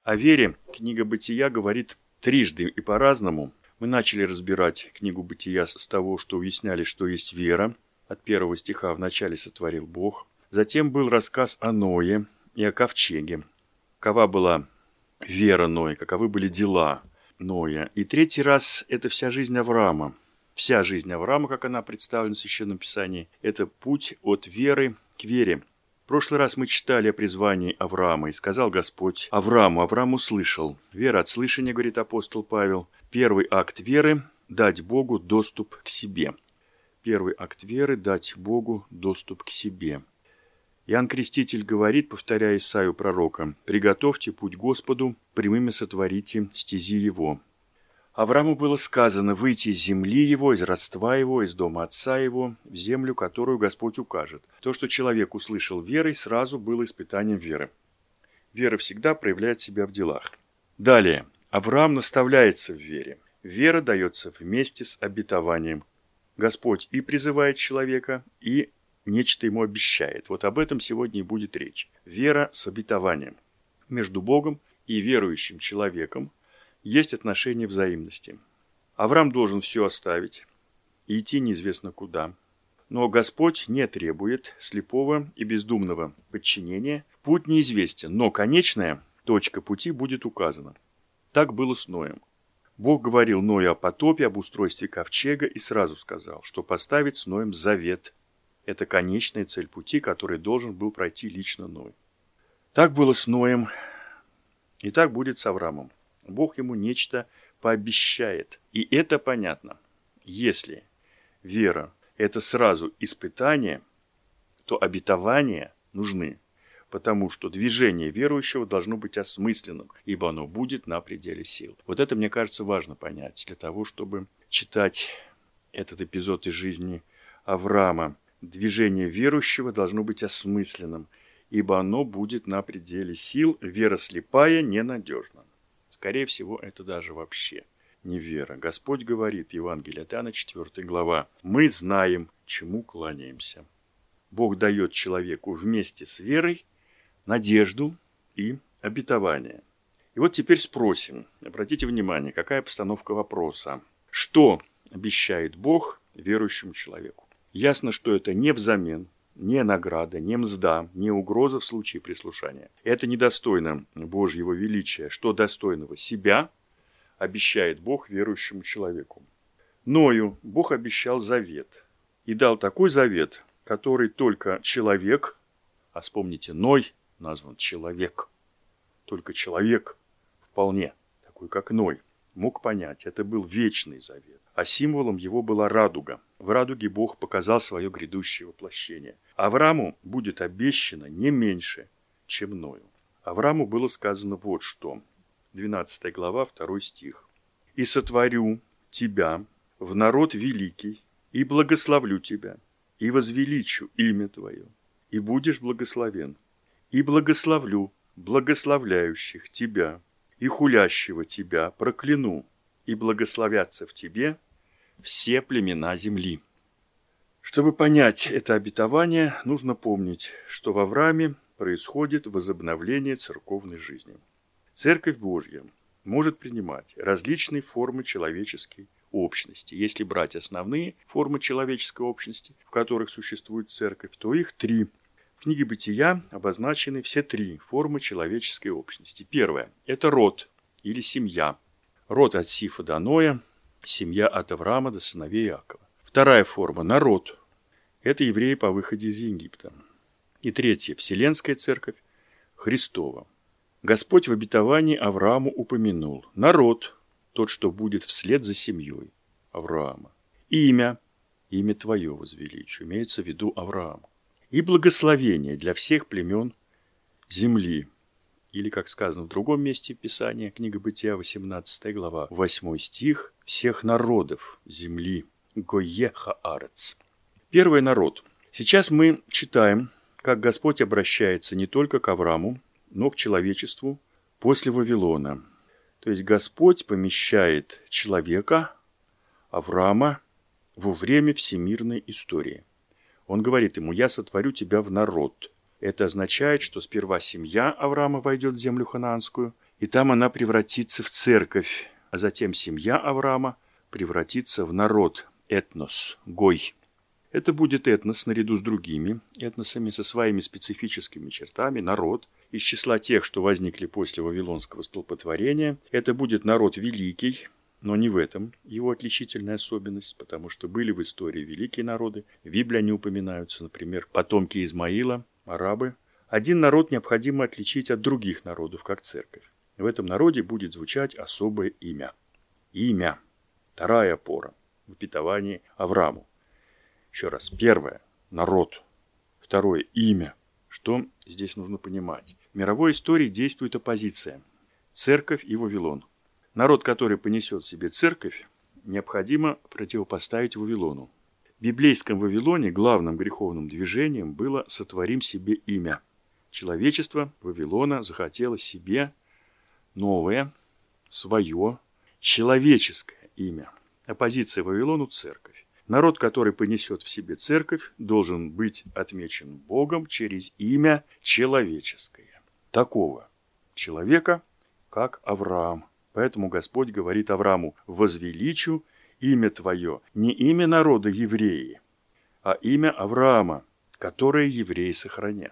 О вере книга Бытия говорит трижды и по-разному. Мы начали разбирать книгу Бытия с того, что уясняли, что есть вера. От 1 стиха «Вначале сотворил Бог». Затем был рассказ о Ное и о ковчеге. Какова была вера Ноя, каковы были дела Ноя. И третий раз – это вся жизнь Авраама. Вся жизнь Авраама, как она представлена в Священном Писании, это путь от веры к вере. В прошлый раз мы читали о призвании Авраама, и сказал Господь Аврааму, Авраам услышал. Вера от слышания, говорит апостол Павел. Первый акт веры – дать Богу доступ к себе. Первый акт веры – дать Богу доступ к себе. Иоанн Креститель говорит, повторяя Исаию пророка, «Приготовьте путь Господу, прямыми сотворите стези Его». Аврааму было сказано выйти из земли его, из родства его, из дома отца его, в землю, которую Господь укажет. То, что человек услышал верой, сразу было испытанием веры. Вера всегда проявляет себя в делах. Далее. Авраам наставляется в вере. Вера дается вместе с обетованием. Господь и призывает человека, и нечто ему обещает. Вот об этом сегодня и будет речь. Вера с обетованием. Между Богом и верующим человеком есть отношение взаимности. Авраам должен все оставить и идти неизвестно куда. Но Господь не требует слепого и бездумного подчинения. Путь неизвестен, но конечная точка пути будет указана. Так было с Ноем. Бог говорил Ною о потопе, об устройстве ковчега и сразу сказал, что поставит с Ноем завет. Это конечная цель пути, который должен был пройти лично Ной. Так было с Ноем, и так будет с Авраамом. Бог ему нечто пообещает. И это понятно. Если вера – это сразу испытание, то обетования нужны. Потому что движение верующего должно быть осмысленным, ибо оно будет на пределе сил. Вот это, мне кажется, важно понять для того, чтобы читать этот эпизод из жизни Авраама. Движение верующего должно быть осмысленным, ибо оно будет на пределе сил. Вера слепая ненадежна. Скорее всего, это даже вообще не вера. Господь говорит, Евангелие от Иоанна, 4 глава, «Мы знаем, чему кланяемся». Бог дает человеку вместе с верой надежду и обетование. И вот теперь спросим, обратите внимание, какая постановка вопроса. Что обещает Бог верующему человеку? Ясно, что это не взамен, не награда, не мзда, не угроза в случае прислушания. Это недостойно Божьего величия. Что достойного себя обещает Бог верующему человеку. Ною Бог обещал завет. И дал такой завет, который только человек, а вспомните, Ной назван человек, только человек вполне, такой как Ной, мог понять. Это был вечный завет. А символом его была радуга. В радуге Бог показал свое грядущее воплощение. Аврааму будет обещано не меньше, чем Ною. Аврааму было сказано вот что. 12 глава, 2 стих. «И сотворю тебя в народ великий, и благословлю тебя, и возвеличу имя твое, и будешь благословен, и благословлю благословляющих тебя, и хулящего тебя прокляну, и благословятся в тебе все племена земли». Чтобы понять это обетование, нужно помнить, что в Аврааме происходит возобновление церковной жизни. Церковь Божья может принимать различные формы человеческой общности. Если брать основные формы человеческой общности, в которых существует церковь, то их 3. В книге Бытия обозначены все 3 формы человеческой общности. Первая – это род или семья. Род от Сифа до Ноя, семья от Авраама до сыновей Иакова. Вторая форма – народ. Это евреи по выходе из Египта. И третья – Вселенская церковь Христова. Господь в обетовании Аврааму упомянул народ, тот, что будет вслед за семьей Авраама. Имя твое возвеличу, имеется в виду Авраам. И благословение для всех племен земли. Или, как сказано в другом месте Писания, книга Бытия, 18 глава, 8 стих, всех народов земли. Гойе хаарец. Первый народ. Сейчас мы читаем, как Господь обращается не только к Аврааму, но к человечеству после Вавилона. То есть Господь помещает человека, Авраама, во время всемирной истории. Он говорит ему: «Я сотворю тебя в народ». Это означает, что сперва семья Авраама войдет в землю ханаанскую, И там она превратится в церковь, а затем семья Авраама превратится в народ, этнос, гой. Это будет этнос наряду с другими этносами, со своими специфическими чертами, народ, из числа тех, что возникли после Вавилонского столпотворения. Это будет народ великий, но не в этом его отличительная особенность, потому что были в истории великие народы. В Библии они упоминаются, например, потомки Измаила, арабы. Один народ необходимо отличить от других народов, как церковь. В этом народе будет звучать особое имя. Имя. Вторая опора в обетовании Аврааму. Еще раз. Первое. Народ. Второе. Имя. Что здесь нужно понимать? В мировой истории действует оппозиция. Церковь и Вавилон. Народ, который понесет в себе церковь, необходимо противопоставить Вавилону. В библейском Вавилоне главным греховным движением было «сотворим себе имя». Человечество Вавилона захотело себе новое, свое, человеческое имя. Оппозиция Вавилону – церковь. Народ, который понесет в себе церковь, должен быть отмечен Богом через имя человеческое. Такого человека, как Авраам. Поэтому Господь говорит Аврааму: «Возвеличу имя твое, не имя народа евреи, а имя Авраама, которое евреи сохранят».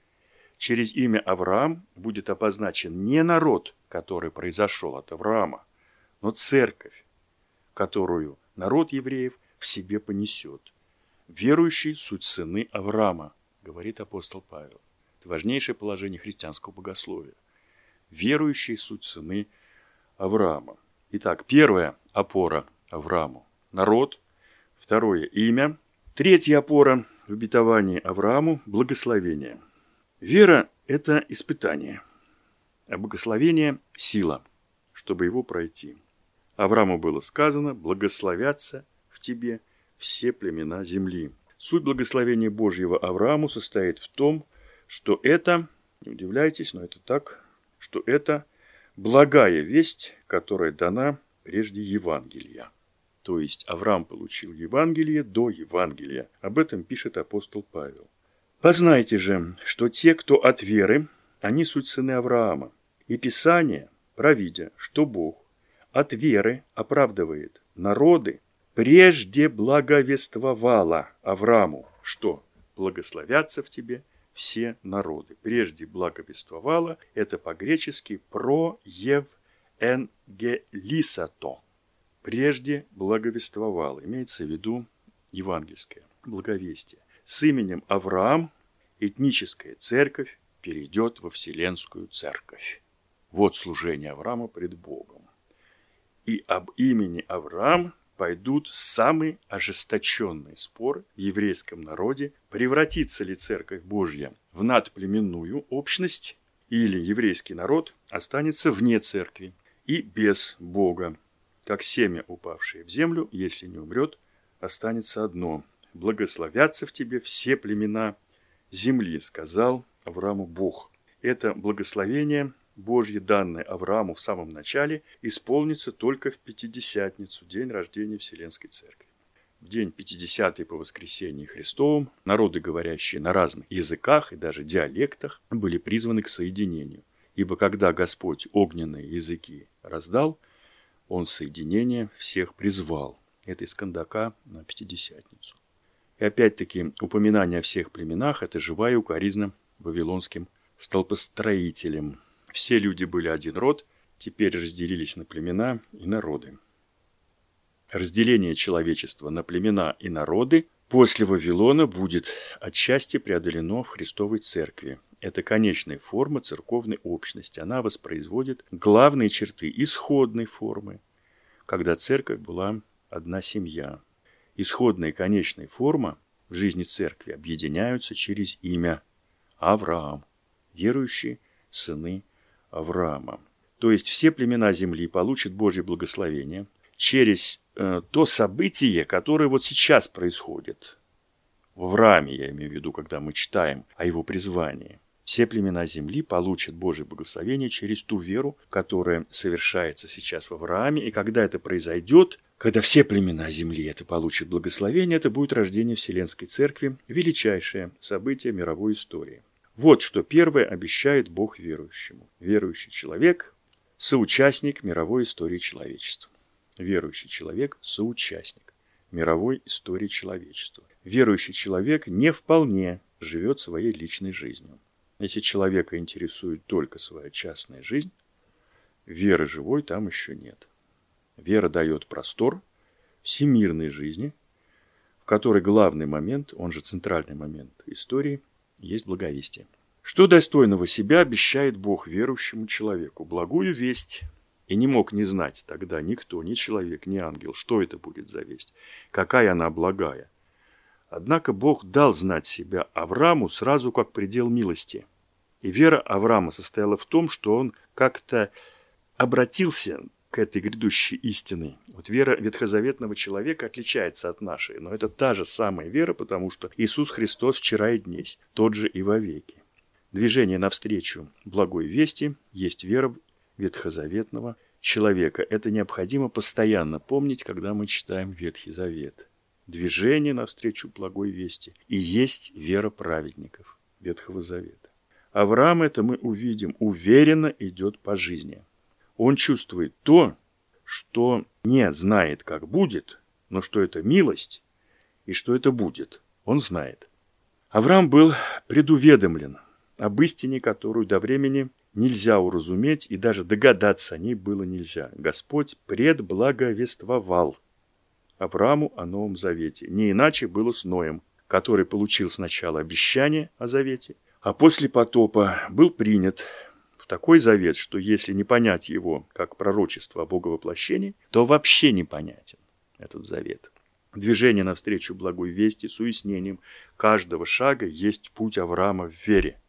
Через имя Авраам будет обозначен не народ, который произошел от Авраама, но церковь, которую народ евреев в себе понесет. Верующий – суть сыны Авраама, говорит апостол Павел. Это важнейшее положение христианского богословия. Верующие – суть сыны Авраама. Итак, первая опора Аврааму – народ. Второе – имя. Третья опора в обетовании Аврааму – благословение. Вера – это испытание, а благословение – сила, чтобы его пройти. Аврааму было сказано: «Благословятся в тебе все племена земли». Суть благословения Божьего Аврааму состоит в том, что это, не удивляйтесь, но это так, что это благая весть, которая дана прежде Евангелия. То есть Авраам получил Евангелие до Евангелия. Об этом пишет апостол Павел. «Познайте же, что те, кто от веры, они суть сыны Авраама. И Писание, провидя, что Бог от веры оправдывает народы, прежде благовествовало Аврааму, что благословятся в тебе все народы». Прежде благовествовало – это по-гречески проевангелисато. Прежде благовествовало, имеется в виду евангельское благовестие. С именем Авраам этническая церковь перейдет во вселенскую церковь. Вот служение Авраама пред Богом. И об имени Авраам пойдут самые ожесточенные споры в еврейском народе, превратится ли церковь Божья в надплеменную общность, или еврейский народ останется вне церкви и без Бога. Как семя, упавшее в землю, если не умрет, останется одно: «Благословятся в тебе все племена земли», сказал Аврааму Бог. Это благословение Божье, данное Аврааму в самом начале, исполнится только в Пятидесятницу, день рождения Вселенской Церкви. В день Пятидесятый по воскресении Христовом народы, говорящие на разных языках и даже диалектах, были призваны к соединению. Ибо когда Господь огненные языки раздал, Он соединение всех призвал. Это из Кандака на Пятидесятницу. И опять-таки упоминание о всех племенах – это живая укоризна вавилонским столпостроителям. Все люди были один род, теперь разделились на племена и народы. Разделение человечества на племена и народы после Вавилона будет отчасти преодолено в Христовой Церкви. Это конечная форма церковной общности. Она воспроизводит главные черты исходной формы, когда церковь была одна семья. Исходная и конечная форма в жизни церкви объединяются через имя Авраам, верующие сыны Авраама. То есть все племена земли получат Божье благословение через то событие, которое вот сейчас происходит. В Аврааме, я имею в виду, когда мы читаем о его призвании. Все племена земли получат Божье благословение через ту веру, которая совершается сейчас в Аврааме. И когда это произойдет, когда все племена земли это получат благословение, это будет рождение Вселенской Церкви, величайшее событие мировой истории. Вот что первое обещает Бог верующему. Верующий человек Соучастник мировой истории человечества. Верующий человек – соучастник мировой истории человечества. Верующий человек не вполне живет своей личной жизнью. Если человека интересует только своя частная жизнь, веры живой там еще нет. Вера дает простор всемирной жизни, в которой главный момент, он же центральный момент истории, есть благовестие. Что достойного себя обещает Бог верующему человеку? Благую весть. И не мог не знать тогда никто, ни человек, ни ангел, что это будет за весть, какая она благая. Однако Бог дал знать себя Аврааму сразу как предел милости. И вера Авраама состояла в том, что он как-то обратился к этой грядущей истине. Вот вера ветхозаветного человека отличается от нашей, но это та же самая вера, потому что Иисус Христос вчера и днесь, тот же и вовеки. Движение навстречу благой вести есть вера ветхозаветного человека. Это необходимо постоянно помнить, когда мы читаем Ветхий Завет. Движение навстречу благой вести и есть вера праведников Ветхого Завета. Авраам, это мы увидим, уверенно идет по жизни. Он чувствует то, что не знает, как будет, но что это милость и что это будет. Он знает. Авраам был предуведомлен об истине, которую до времени нельзя уразуметь, и даже догадаться о ней было нельзя. Господь предблаговествовал Аврааму о Новом Завете. Не иначе было с Ноем, который получил сначала обещание о Завете, а после потопа был принят в такой завет, что если не понять его как пророчество о Боговоплощении, то вообще непонятен этот завет. Движение навстречу благой вести с уяснением каждого шага есть путь Авраама в вере.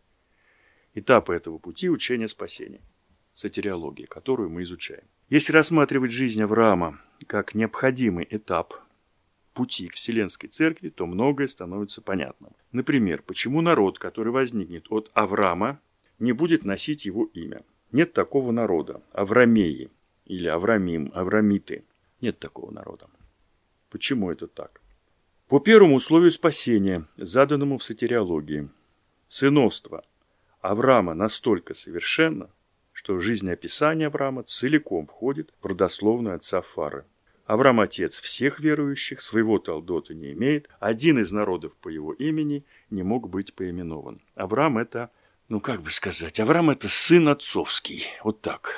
Этапы этого пути – учение спасения, сотириология, которую мы изучаем. Если рассматривать жизнь Авраама как необходимый этап пути к Вселенской Церкви, то многое становится понятным. Например, почему народ, который возникнет от Авраама, не будет носить его имя. Нет такого народа. Аврамеи или Аврамим, Аврамиты. Нет такого народа. Почему это так? По первому условию спасения, заданному в сотириологии, сыновство Авраама настолько совершенно, что жизнеописание Авраама целиком входит в родословную отца Фары. Авраам – отец всех верующих, своего толдота не имеет. Один из народов по его имени не мог быть поименован. Авраам – это, Авраам – это сын отцовский. Вот так.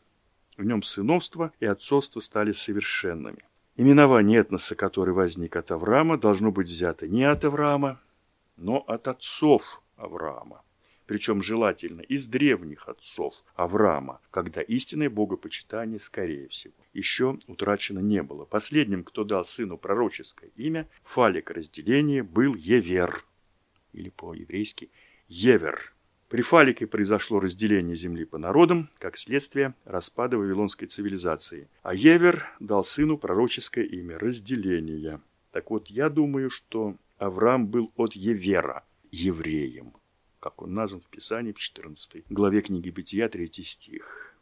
В нем сыновство и отцовство стали совершенными. Именование этноса, который возник от Авраама, должно быть взято не от Авраама, но от отцов Авраама. Причем желательно из древних отцов Авраама, когда истинное богопочитание, скорее всего, еще утрачено не было. Последним, кто дал сыну пророческое имя, фалик разделения, был Евер, или по-еврейски Евер. При фалике произошло разделение земли по народам, как следствие распада вавилонской цивилизации. А Евер дал сыну пророческое имя разделения. Так вот, я думаю, что Авраам был от Евера, евреем, как он назван в Писании в 14 главе книги Бытия, 3 стих.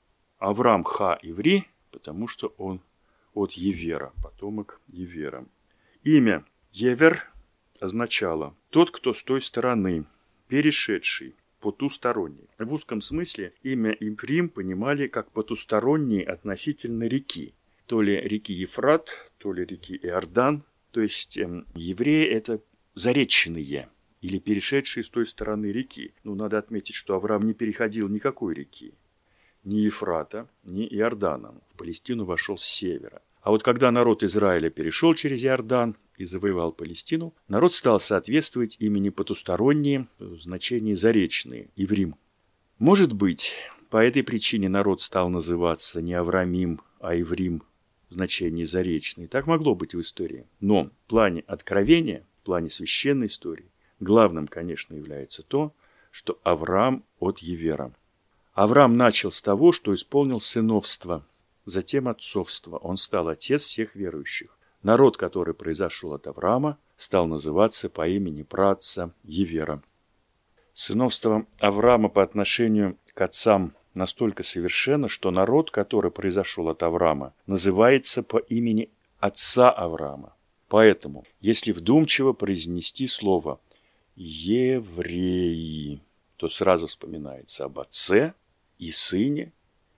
Авраам ха-иври, потому что он от Евера, потомок Евера. Имя Евер означало «тот, кто с той стороны, перешедший, потусторонний». В узком смысле имя Иврим понимали как потусторонние относительно реки. То ли реки Ефрат, то ли реки Иордан. То есть евреи – это зареченные или перешедшие с той стороны реки. Надо отметить, что Авраам не переходил никакой реки. Ни Ефрата, ни Иордана. В Палестину вошел с севера. А вот когда народ Израиля перешел через Иордан и завоевал Палестину, народ стал соответствовать имени потусторонние, в значении заречные, Иврим. Может быть, по этой причине народ стал называться не Аврамим, а Иврим, в значении заречный. Так могло быть в истории. Но в плане откровения, в плане священной истории, главным, конечно, является то, что Авраам от Евера. Авраам начал с того, что исполнил сыновство, затем отцовство. Он стал отец всех верующих. Народ, который произошел от Авраама, стал называться по имени праотца Евера. Сыновство Авраама по отношению к отцам настолько совершенно, что народ, который произошел от Авраама, называется по имени отца Авраама. Поэтому, если вдумчиво произнести слово «евреи», то сразу вспоминается об отце и сыне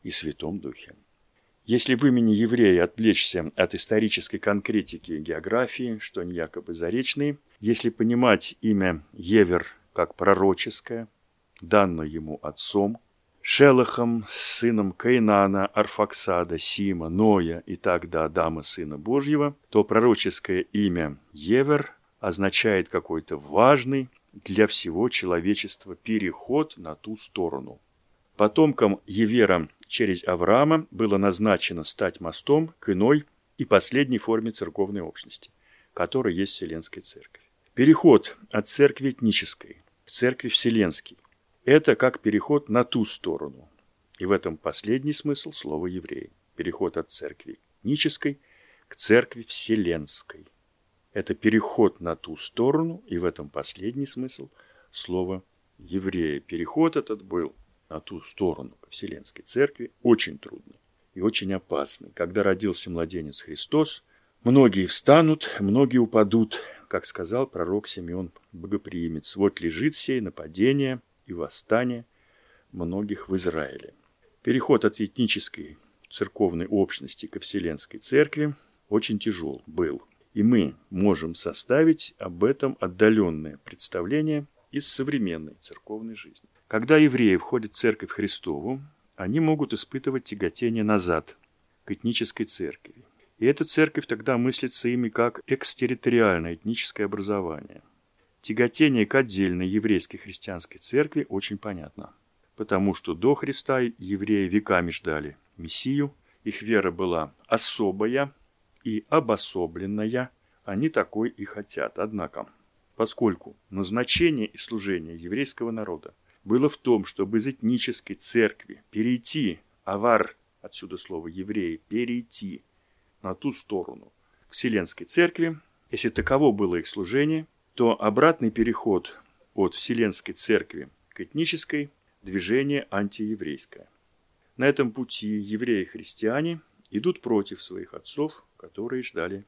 и Святом Духе. Если в имени еврея отвлечься от исторической конкретики географии, что они якобы заречные, если понимать имя Евер как пророческое, данное ему отцом, Шелахом, сыном Каинана, Арфаксада, Сима, Ноя и так до Адама, сына Божьего, то пророческое имя Евер означает какой-то важный для всего человечества переход на ту сторону. Потомкам Евера через Авраама было назначено стать мостом к иной и последней форме церковной общности, которой есть Вселенская Церковь. Переход от церкви этнической к церкви вселенской – это как переход на ту сторону. И в этом последний смысл слова «евреи». Переход от церкви этнической к церкви вселенской. Это переход на ту сторону, и в этом последний смысл слова «евреи». Переход этот был на ту сторону, к Вселенской Церкви, очень трудный и очень опасный. Когда родился младенец Христос, многие встанут, многие упадут, как сказал пророк Симеон Богоприимец. Вот лежит сей нападение и восстание многих в Израиле. Переход от этнической церковной общности ко Вселенской Церкви очень тяжел был. И мы можем составить об этом отдаленное представление из современной церковной жизни. Когда евреи входят в Церковь Христову, они могут испытывать тяготение назад, к этнической церкви. И эта церковь тогда мыслится ими как экстерриториальное этническое образование. Тяготение к отдельной еврейской христианской церкви очень понятно. Потому что до Христа евреи веками ждали Мессию, их вера была особая и обособленная, они такой и хотят. Однако, поскольку назначение и служение еврейского народа было в том, чтобы из этнической церкви перейти, авар, отсюда слово евреи, перейти на ту сторону, к Вселенской Церкви, если таково было их служение, то обратный переход от Вселенской Церкви к этнической – движение антиеврейское. На этом пути евреи и христиане идут против своих отцов, которые ждали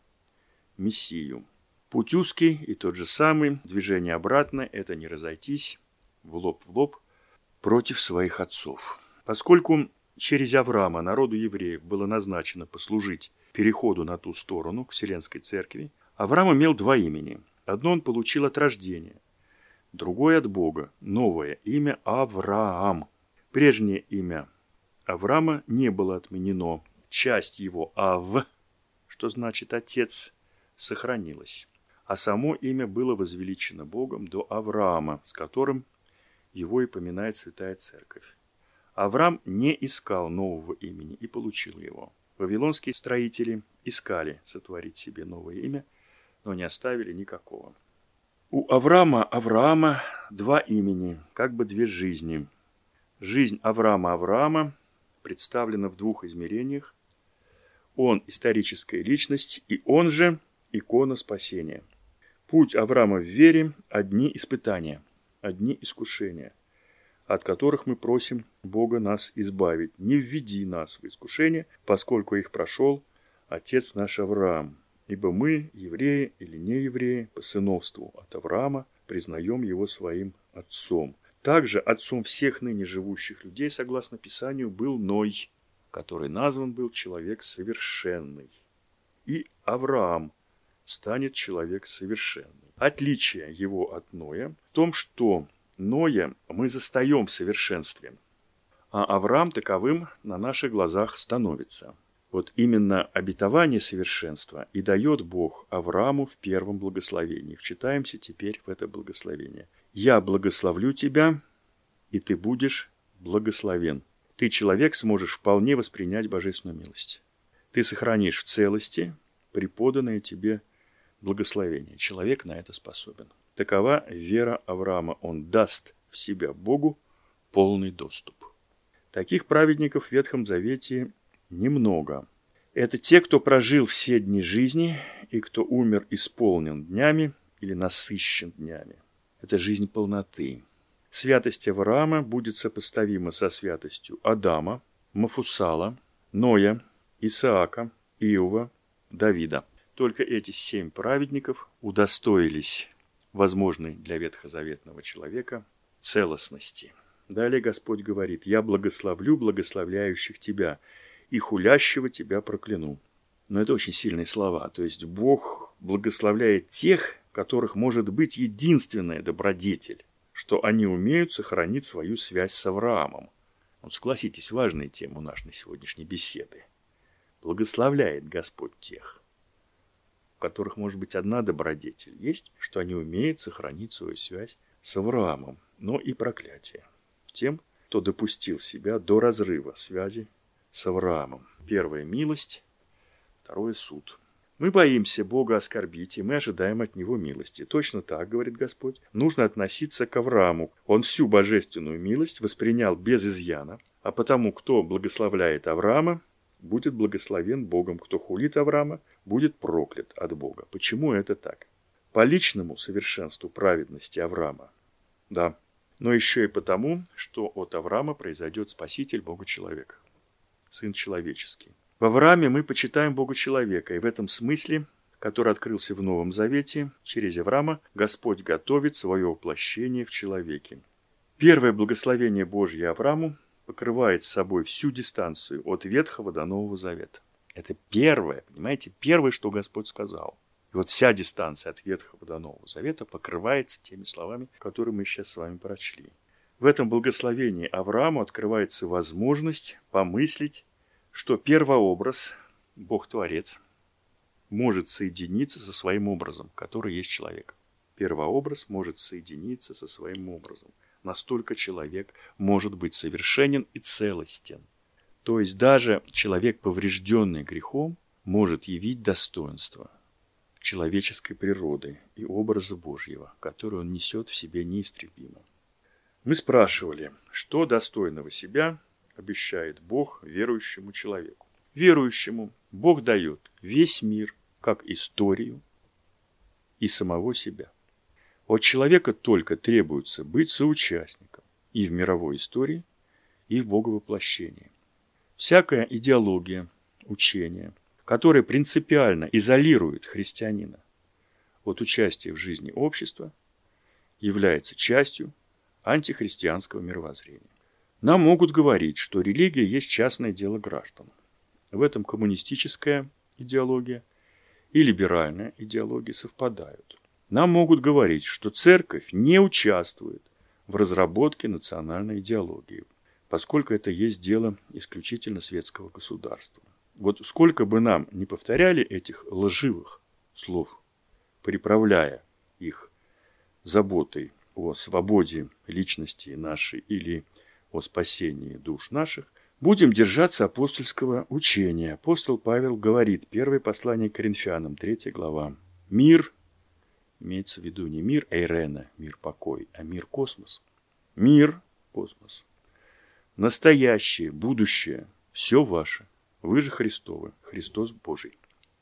Мессию. Путь узкий и тот же самый, движение обратное – это не разойтись в лоб против своих отцов. Поскольку через Авраама народу евреев было назначено послужить переходу на ту сторону, к Вселенской Церкви, Авраам имел два имени. Одно он получил от рождения, другое от Бога, новое имя Авраам. Прежнее имя Авраама не было отменено. Часть его Ав, что значит отец, сохранилась. А само имя было возвеличено Богом до Авраама, с которым его и поминает Святая Церковь. Авраам не искал нового имени и получил его. Вавилонские строители искали сотворить себе новое имя, но не оставили никакого. У Авраама два имени, как бы две жизни. Жизнь Авраама представлена в двух измерениях. Он историческая личность, и он же икона спасения. Путь Авраама в вере – одни испытания, одни искушения, от которых мы просим Бога нас избавить. Не введи нас в искушение, поскольку их прошел отец наш Авраам. Ибо мы, евреи или не евреи, по сыновству от Авраама признаем его своим отцом. Также отцом всех ныне живущих людей, согласно Писанию, был Ной, который назван был человек совершенный. И Авраам станет человек совершенный. Отличие его от Ноя в том, что Ноя мы застаем в совершенстве, а Авраам таковым на наших глазах становится. Вот именно обетование совершенства и дает Бог Аврааму в первом благословении. Вчитаемся теперь в это благословение. «Я благословлю тебя, и ты будешь благословен». Ты, человек, сможешь вполне воспринять божественную милость. Ты сохранишь в целости преподанное тебе благословение. Человек на это способен. Такова вера Авраама. Он даст в себя Богу полный доступ. Таких праведников в Ветхом Завете немного. Это те, кто прожил все дни жизни и кто умер исполнен днями или насыщен днями. Это жизнь полноты. Святость Авраама будет сопоставима со святостью Адама, Мафусала, Ноя, Исаака, Иова, Давида. Только эти 7 праведников удостоились возможной для ветхозаветного человека целостности. Далее Господь говорит: «Я благословлю благословляющих тебя, и хулящего тебя прокляну». Но это очень сильные слова. То есть Бог благословляет тех, которых может быть единственная добродетель, что они умеют сохранить свою связь с Авраамом. Вот согласитесь, важная тема нашей сегодняшней беседы. Благословляет Господь тех, у которых может быть одна добродетель есть, что они умеют сохранить свою связь с Авраамом, но и проклятие тем, кто допустил себя до разрыва связи с Авраамом. Первая – милость, второе – суд. Мы боимся Бога оскорбить, и мы ожидаем от Него милости. Точно так, говорит Господь, нужно относиться к Аврааму. Он всю божественную милость воспринял без изъяна, а потому, кто благословляет Авраама, будет благословен Богом. Кто хулит Авраама, будет проклят от Бога. Почему это так? По личному совершенству праведности Авраама. Да. Но еще и потому, что от Авраама произойдет Спаситель Бога-человека, Сын человеческий. В Аврааме мы почитаем Бога-человека, и в этом смысле, который открылся в Новом Завете, через Авраама Господь готовит свое воплощение в человеке. Первое благословение Божье Аврааму покрывает собой всю дистанцию от Ветхого до Нового Завета. Это первое, понимаете, первое, что Господь сказал. И вот вся дистанция от Ветхого до Нового Завета покрывается теми словами, которые мы сейчас с вами прочли. В этом благословении Аврааму открывается возможность помыслить, что первообраз, Бог-творец, может соединиться со своим образом, который есть человек. Первообраз может соединиться со своим образом. Настолько человек может быть совершенен и целостен. То есть даже человек, поврежденный грехом, может явить достоинство человеческой природы и образа Божьего, который он несет в себе неистребимо. Мы спрашивали, что достойного себя обещает Бог верующему человеку. Верующему Бог дает весь мир, как историю, и самого себя. От человека только требуется быть соучастником и в мировой истории, и в боговоплощении. Всякая идеология, учение, которое принципиально изолирует христианина от участия в жизни общества, является частью антихристианского мировоззрения. Нам могут говорить, что религия есть частное дело граждан. В этом коммунистическая идеология и либеральная идеология совпадают. Нам могут говорить, что церковь не участвует в разработке национальной идеологии, поскольку это есть дело исключительно светского государства. Вот сколько бы нам ни повторяли этих лживых слов, приправляя их заботой о свободе личности нашей или о спасении душ наших, будем держаться апостольского учения. Апостол Павел говорит, первое послание к Коринфянам, 3 глава. Мир, имеется в виду не мир эйрена, мир покой, а мир космос. Мир, космос. Настоящее, будущее, все ваше. Вы же Христовы, Христос Божий.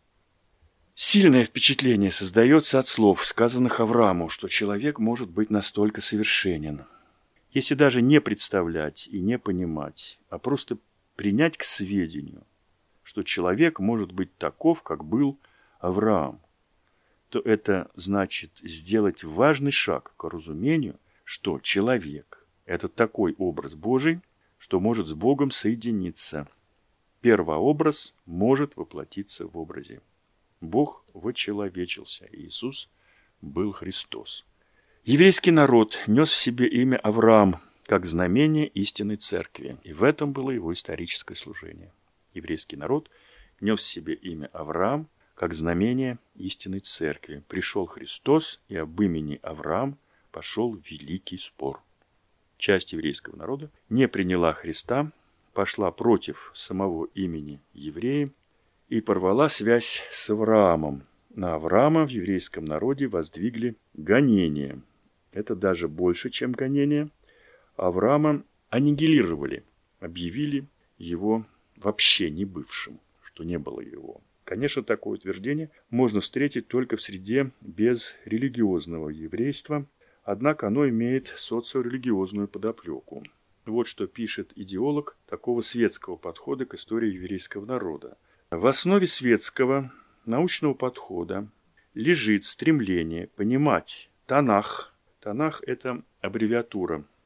Сильное впечатление создается от слов, сказанных Аврааму, что человек может быть настолько совершенен. Если даже не представлять и не понимать, а просто принять к сведению, что человек может быть таков, как был Авраам, то это значит сделать важный шаг к разумению, что человек – это такой образ Божий, что может с Богом соединиться. Первообраз может воплотиться в образе. Бог вочеловечился, Иисус был Христос. Еврейский народ нес в себе имя Авраам, как знамение истинной церкви, и в этом было его историческое служение. Еврейский народ нес в себе имя Авраам, как знамение истинной церкви. Пришел Христос, и об имени Авраам пошел великий спор. Часть еврейского народа не приняла Христа, пошла против самого имени еврея и порвала связь с Авраамом. На Авраама в еврейском народе воздвигли гонение. Это даже больше, чем гонение. Авраама аннигилировали, объявили его вообще не бывшим, что не было его. Конечно, такое утверждение можно встретить только в среде безрелигиозного еврейства, однако оно имеет социорелигиозную подоплеку. Вот что пишет идеолог такого светского подхода к истории еврейского народа. В основе светского научного подхода лежит стремление понимать Танах. Танах – это аббревиатура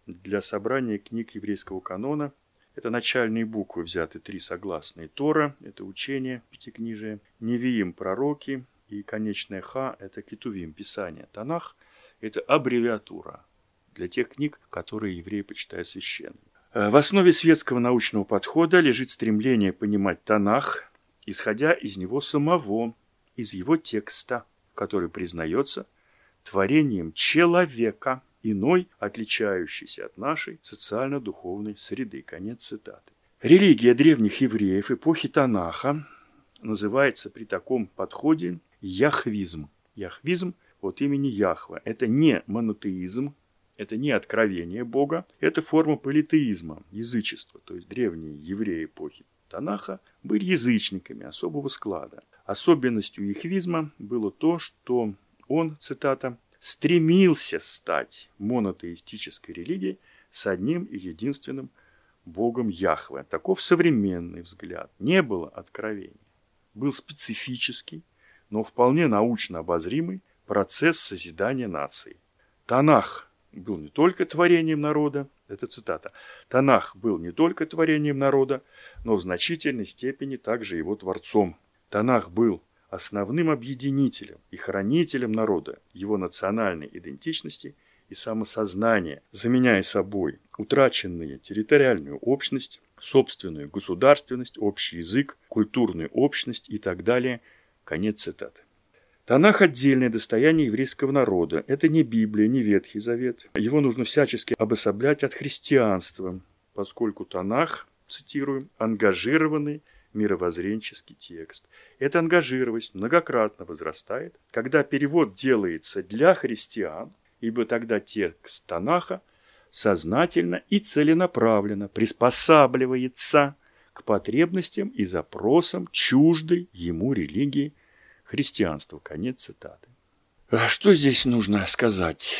для собрания книг еврейского канона. Это начальные буквы взяты 3 согласные. Тора – это учение, пятикнижие. Невиим – пророки. И конечное Ха – это Кетувим, Писание. Танах – это аббревиатура для тех книг, которые евреи почитают священными. В основе светского научного подхода лежит стремление понимать Танах, исходя из него самого, из его текста, который признается творением человека, иной, отличающийся от нашей социально-духовной среды. Конец цитаты. Религия древних евреев эпохи Танаха называется при таком подходе яхвизм. Яхвизм от имени Яхва. Это не монотеизм, это не откровение Бога, это форма политеизма, язычества. То есть древние евреи эпохи Танаха были язычниками особого склада. Особенностью яхвизма было то, что он, цитата, стремился стать монотеистической религией с одним и единственным Богом Яхве. Таков современный взгляд. Не было откровения. Был специфический, но вполне научно обозримый процесс созидания нации. Танах был не только творением народа, это цитата, Танах был не только творением народа, но в значительной степени также его творцом. Танах был основным объединителем и хранителем народа, его национальной идентичности и самосознания, заменяя собой утраченные территориальную общность, собственную государственность, общий язык, культурную общность и так далее. Конец цитаты. Танах – отдельное достояние еврейского народа. Это не Библия, не Ветхий Завет. Его нужно всячески обособлять от христианства, поскольку Танах, цитирую, ангажированный мировоззренческий текст. Эта ангажированность многократно возрастает, когда перевод делается для христиан, ибо тогда текст Танаха сознательно и целенаправленно приспосабливается к потребностям и запросам чуждой ему религии христианства. Конец цитаты. Что здесь нужно сказать?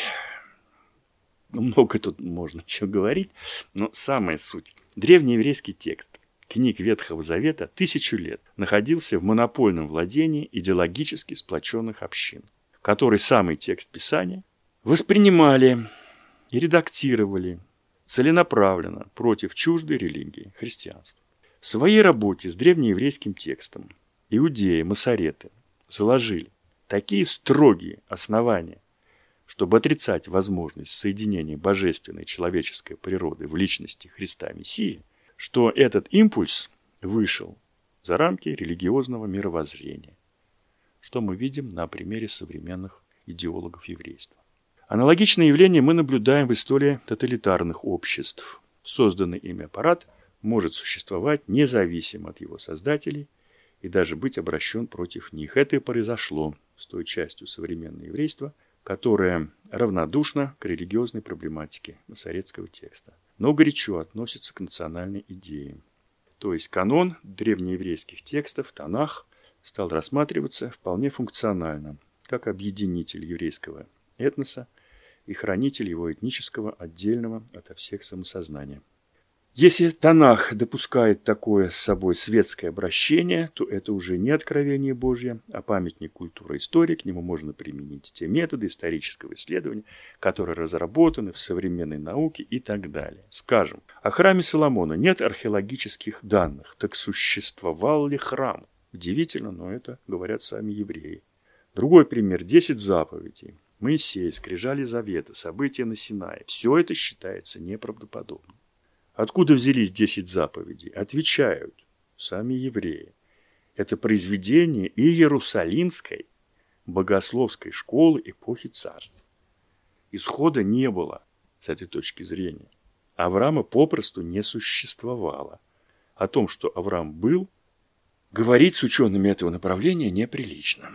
Много тут можно чего говорить, но самая суть. Древний еврейский текст книг Ветхого Завета 1000 лет находился в монопольном владении идеологически сплоченных общин, которые самый текст Писания воспринимали и редактировали целенаправленно против чуждой религии христианства. В своей работе с древнееврейским текстом иудеи, масореты заложили такие строгие основания, чтобы отрицать возможность соединения божественной и человеческой природы в личности Христа Мессии, что этот импульс вышел за рамки религиозного мировоззрения, что мы видим на примере современных идеологов еврейства. Аналогичное явление мы наблюдаем в истории тоталитарных обществ. Созданный ими аппарат может существовать независимо от его создателей и даже быть обращен против них. Это и произошло с той частью современного еврейства, которая равнодушна к религиозной проблематике масоретского текста, но горячо относится к национальной идее. То есть канон древнееврейских текстов, Танах, стал рассматриваться вполне функционально, как объединитель еврейского этноса и хранитель его этнического, отдельного ото всех самосознания. Если Танах допускает такое с собой светское обращение, то это уже не откровение Божье, а памятник культуры и истории. К нему можно применить те методы исторического исследования, которые разработаны в современной науке и так далее. Скажем, о храме Соломона нет археологических данных. Так существовал ли храм? Удивительно, но это говорят сами евреи. Другой пример – 10 заповедей. Моисей, скрижали завета, события на Синае. Все это считается неправдоподобным. Откуда взялись 10 заповедей? Отвечают сами евреи. Это произведение Иерусалимской богословской школы эпохи царств. Исхода не было с этой точки зрения. Авраама попросту не существовало. О том, что Авраам был, говорить с учеными этого направления неприлично.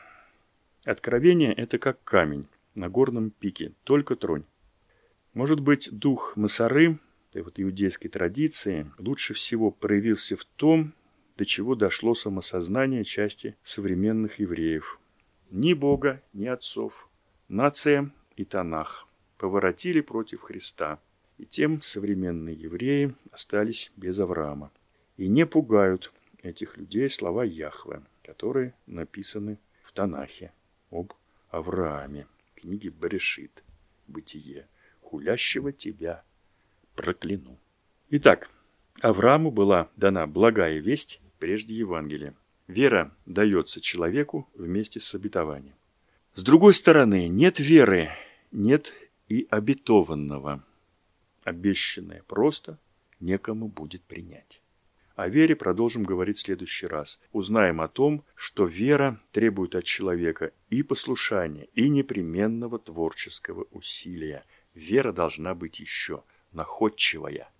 Откровение – это как камень на горном пике, только тронь. Может быть, дух Масары, иудейской традиции, лучше всего проявился в том, до чего дошло самосознание части современных евреев. Ни Бога, ни отцов, нация и Танах поворотили против Христа, и тем современные евреи остались без Авраама. И не пугают этих людей слова Яхве, которые написаны в Танахе об Аврааме, книге Берешит, Бытие. хулящего тебя прокляну». Итак, Аврааму была дана благая весть прежде Евангелия. Вера дается человеку вместе с обетованием. С другой стороны, нет веры, нет и обетованного. Обещанное просто некому будет принять. О вере продолжим говорить в следующий раз. Узнаем о том, что вера требует от человека и послушания, и непременного творческого усилия. Вера должна быть еще находчивая.